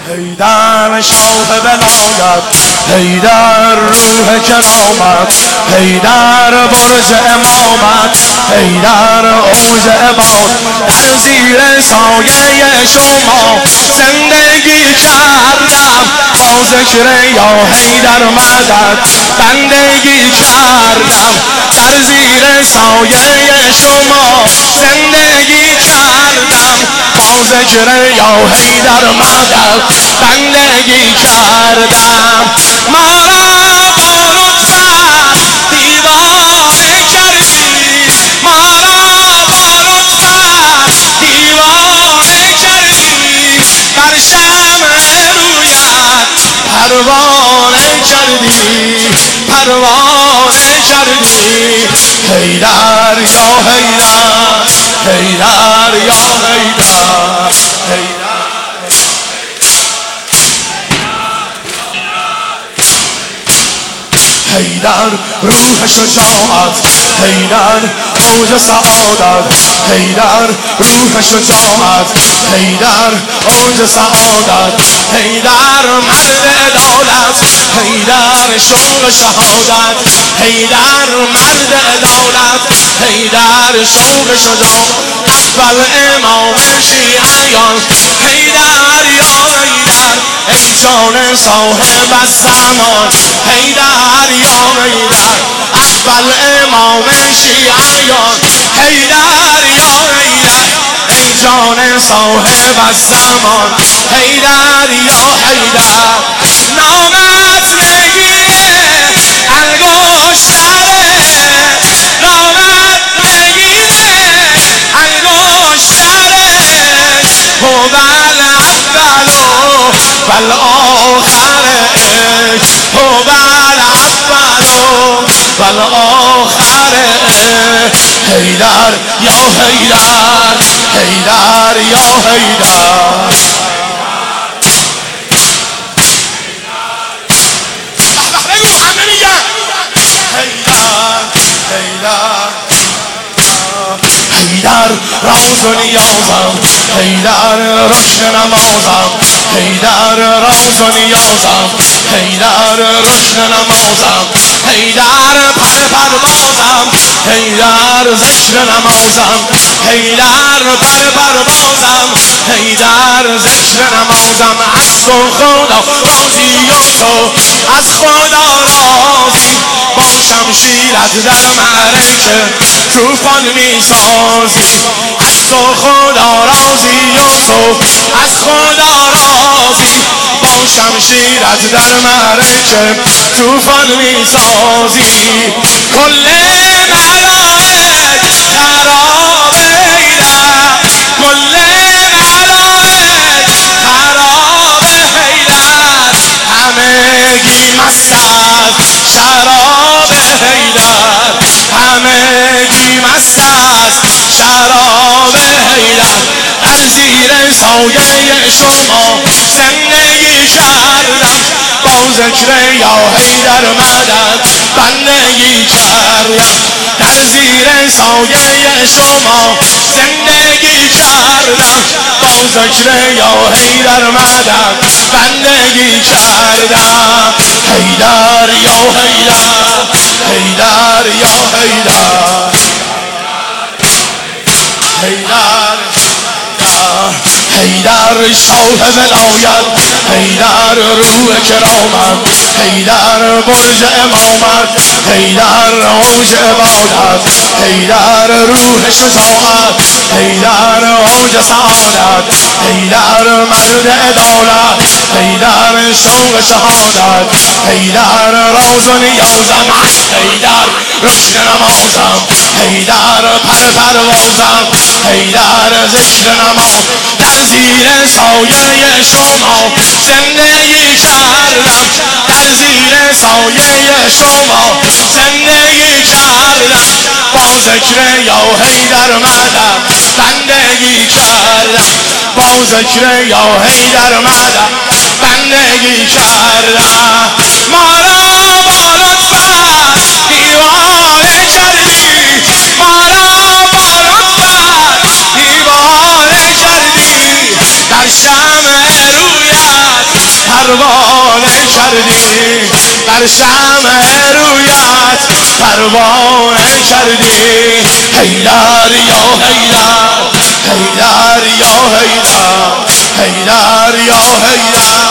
حیدر شاه ولایت، حیدر روح کرامت، حیدر برج امامت، حیدر اوج عباد. در زیر سایه شما زندگی کردم، با ذکر یا حیدر مدد بندگی کردم. در زیر سایه شما زندگی کردم، با ذکر یا حیدر مدد بندگی کردم. ما را با لطفت دیوانه کردی، ما را با لطفت دیوانه کردی، بر شمع رویت پروانه کردی، پروانه کردی. حیدر یا حیدر، حیدر یا حیدر، حیدر روح شجاعت، حیدر اوج سعادت، حیدر روح شجاعت، حیدر اوج سعادت، حیدر مرد عدالت، حیدر شوق شهادت، حیدر مرد عدالت، حیدر شوق شجاعت. اول امام شیعیان حیدر یا حیدر، ای جان صاحب الزمان حیدر یا حیدر. اول امام شیعیان حیدر یا حیدر، ای جان صاحب الزمان حیدر یا حیدر. نامت نگیره انگشتره، نامت نگیره انگشتره، هو الاول والآخر، هو الاول والآخر. حیدر یا حیدر، حیدر یا حیدر. بگو همه میگن حیدر، حیدر، حیدر راز و نیازم، حیدر رشد نمازم، حیدر راز و نیازم، حیدر رشد نمازم، حیدر پر پروازم، حیدر ذکر نمازم، حیدر پر پروازم، حیدر ذکر نمازم. از تو خدا راضی و تو از خدا راضی، با شمشیرت در معرکه طوفان میسازی. از تو خدا راضی و تو از خدا راضی، با شمشیرت در معرکه طوفان میسازی. کل ملائک خراب حیدر، کل ملائک خراب حیدر، همگی مست از شراب حیدر، همگی مست از شراب حیدر. در زیر سایه شما زندگی کردم، با ذکر یا حیدر مدد بندگی کردم. در زیر سایه شما زندگی کردم، با ذکر یا حیدر مدد بندگی کردم. حیدر یا حیدر، حیدر یا حیدر، حیدر، حیدر شاه ولایت، حیدر روح کرامت، حیدر برج امامت، حیدر اوج عبادت، حیدر روح شجاعت، حیدر اوج سعادت، حیدر مرد عدالت، حیدر شوق شهادت، حیدر راز و نیازم، حیدر رشد نمازم، حیدر پر پروازم، حیدر ذکر نماز. در زیر سایه شما زندگی کردم، در زیر سایه شما زندگی کردم، با ذکر یا حیدر مدد بندگی کردم، با ذکر یا حیدر مدد بندگی کردم. ما را با لطفت دیوانه کردی، ما را با لطفت دیوانه کردی، در شمع رویت کردی در شمع رویت پروانه کردی حیدر یا حیدر حیدر یا حیدر حیدر یا حیدر